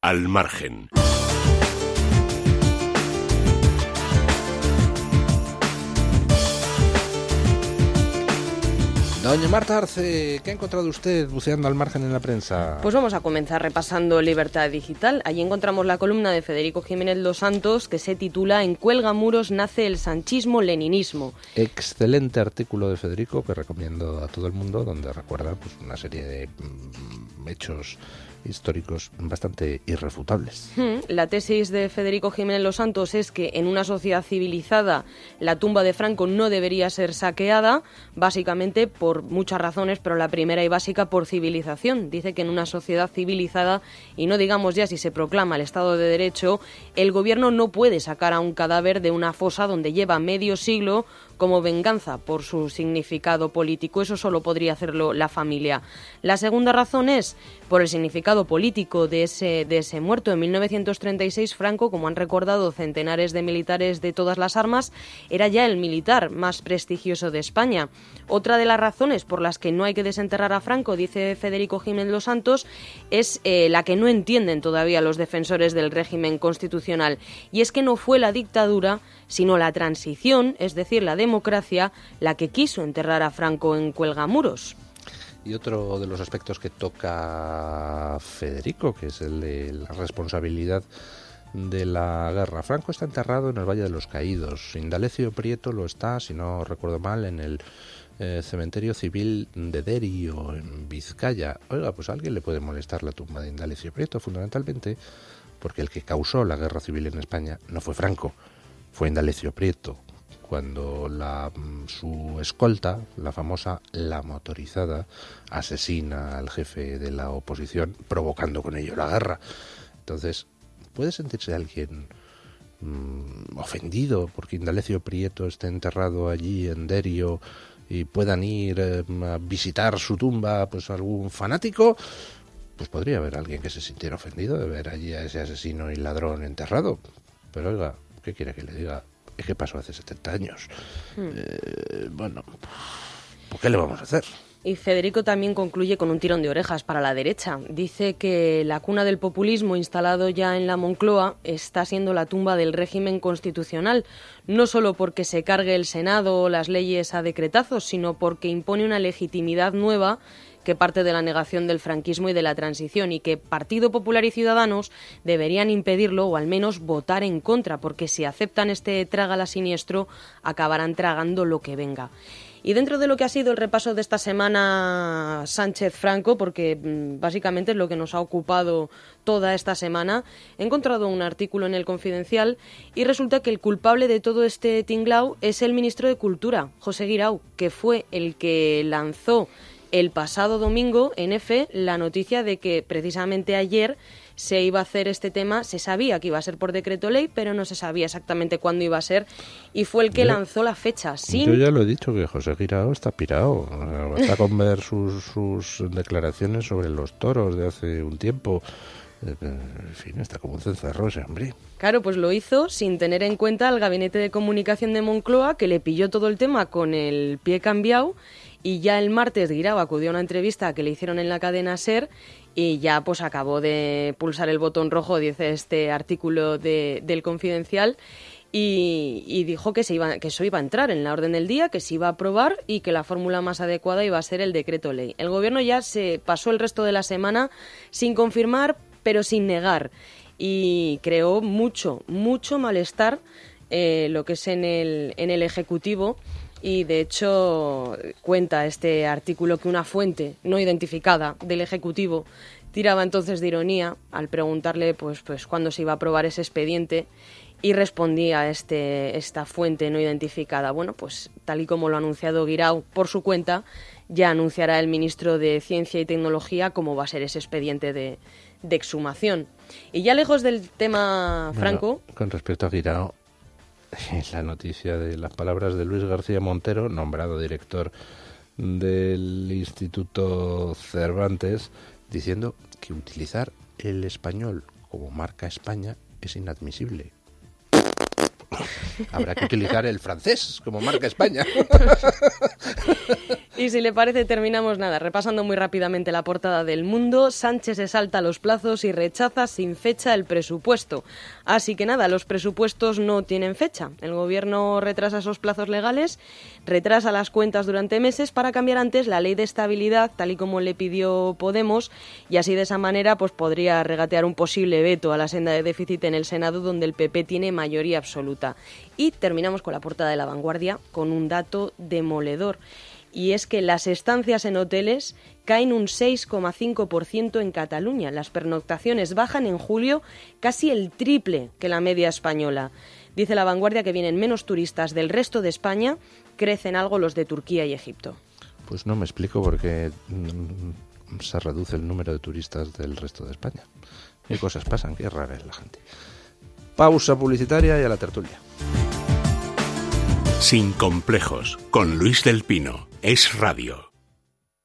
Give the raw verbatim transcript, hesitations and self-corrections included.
Al margen. Doña Marta Arce, ¿qué ha encontrado usted buceando al margen en la prensa? Pues vamos a comenzar repasando Libertad Digital. Allí encontramos la columna de Federico Jiménez Los Santos que se titula "En Cuelgamuros nace el sanchismo-leninismo". Excelente artículo de Federico que recomiendo a todo el mundo, donde recuerda pues, una serie de mm, hechos históricos bastante irrefutables. La tesis de Federico Jiménez Los Santos es que en una sociedad civilizada la tumba de Franco no debería ser saqueada, básicamente por muchas razones, pero la primera y básica por civilización. Dice que en una sociedad civilizada, y no digamos ya si se proclama el Estado de Derecho, el gobierno no puede sacar a un cadáver de una fosa donde lleva medio siglo como venganza por su significado político. Eso solo podría hacerlo la familia. La segunda razón es por el significado político de ese, de ese muerto. En mil novecientos treinta y seis, Franco, como han recordado centenares de militares de todas las armas, era ya el militar más prestigioso de España. Otra de las razones por las que no hay que desenterrar a Franco, dice Federico Jiménez Los Santos, es eh, la que no entienden todavía los defensores del régimen constitucional. Y es que no fue la dictadura, sino la transición, es decir, la democracia, la que quiso enterrar a Franco en Cuelgamuros. Y otro de los aspectos que toca Federico, que es el de la responsabilidad de la guerra. Franco está enterrado en el Valle de los Caídos. Indalecio Prieto lo está, si no recuerdo mal, en el eh, cementerio civil de Derio, en Vizcaya. Oiga, pues a alguien le puede molestar la tumba de Indalecio Prieto, fundamentalmente porque el que causó la guerra civil en España no fue Franco, fue Indalecio Prieto. Cuando la, su escolta, la famosa La Motorizada, asesina al jefe de la oposición, provocando con ello la guerra. Entonces, ¿puede sentirse alguien mmm, ofendido porque Indalecio Prieto esté enterrado allí en Derio y puedan ir eh, a visitar su tumba pues algún fanático? Pues podría haber alguien que se sintiera ofendido de ver allí a ese asesino y ladrón enterrado. Pero oiga, ¿qué quiere que le diga? Es que pasó hace setenta años. Hmm. Eh, bueno, ¿por qué le vamos a hacer? Y Federico también concluye con un tirón de orejas para la derecha. Dice que la cuna del populismo instalado ya en la Moncloa está siendo la tumba del régimen constitucional, no solo porque se cargue el Senado o las leyes a decretazos, sino porque impone una legitimidad nueva que parte de la negación del franquismo y de la transición, y que Partido Popular y Ciudadanos deberían impedirlo o al menos votar en contra, porque si aceptan este trágala siniestro acabarán tragando lo que venga. Y dentro de lo que ha sido el repaso de esta semana Sánchez-Franco, porque mmm, básicamente es lo que nos ha ocupado toda esta semana, he encontrado un artículo en El Confidencial y resulta que el culpable de todo este tinglao es el ministro de Cultura, José Guirao, que fue el que lanzó el pasado domingo en EFE la noticia de que precisamente ayer se iba a hacer este tema. Se sabía que iba a ser por decreto ley, pero no se sabía exactamente cuándo iba a ser, y fue el que yo, lanzó la fecha. Sin... Yo ya lo he dicho, que José Guirao está pirado. Basta con ver sus, sus declaraciones sobre los toros de hace un tiempo. En fin, está como un cencerro ese hombre. Claro, pues lo hizo sin tener en cuenta al Gabinete de Comunicación de Moncloa, que le pilló todo el tema con el pie cambiado. Y ya el martes Guirao acudió a una entrevista que le hicieron en la cadena SER y ya pues acabó de pulsar el botón rojo, dice este artículo de, del Confidencial, y, y dijo que, se iba, que eso iba a entrar en la orden del día, que se iba a aprobar y que la fórmula más adecuada iba a ser el decreto ley. El gobierno ya se pasó el resto de la semana sin confirmar, pero sin negar, y creó mucho, mucho malestar eh, lo que es en el, en el Ejecutivo. Y, de hecho, cuenta este artículo que una fuente no identificada del Ejecutivo tiraba entonces de ironía al preguntarle pues, pues cuándo se iba a aprobar ese expediente, y respondía este, esta fuente no identificada: bueno, pues tal y como lo ha anunciado Guirao por su cuenta, ya anunciará el ministro de Ciencia y Tecnología cómo va a ser ese expediente de, de exhumación. Y ya lejos del tema Franco... Bueno, con respecto a Guirao, la noticia de las palabras de Luis García Montero, nombrado director del Instituto Cervantes, diciendo que utilizar el español como marca España es inadmisible. Habrá que utilizar el francés como marca España. Y si le parece, terminamos nada, repasando muy rápidamente la portada del Mundo. Sánchez se salta los plazos y rechaza sin fecha el presupuesto. Así que nada, los presupuestos no tienen fecha. El gobierno retrasa esos plazos legales, retrasa las cuentas durante meses para cambiar antes la ley de estabilidad, tal y como le pidió Podemos, y así de esa manera pues podría regatear un posible veto a la senda de déficit en el Senado, donde el P P tiene mayoría absoluta. Y terminamos con la portada de La Vanguardia, con un dato demoledor. Y es que las estancias en hoteles caen un seis coma cinco por ciento en Cataluña. Las pernoctaciones bajan en julio casi el triple que la media española. Dice La Vanguardia que vienen menos turistas del resto de España, crecen algo los de Turquía y Egipto. Pues no me explico por qué mm, se reduce el número de turistas del resto de España. ¿Qué cosas pasan? Qué rara es la gente. Pausa publicitaria y a la tertulia. Sin complejos, con Luis del Pino. Es Radio.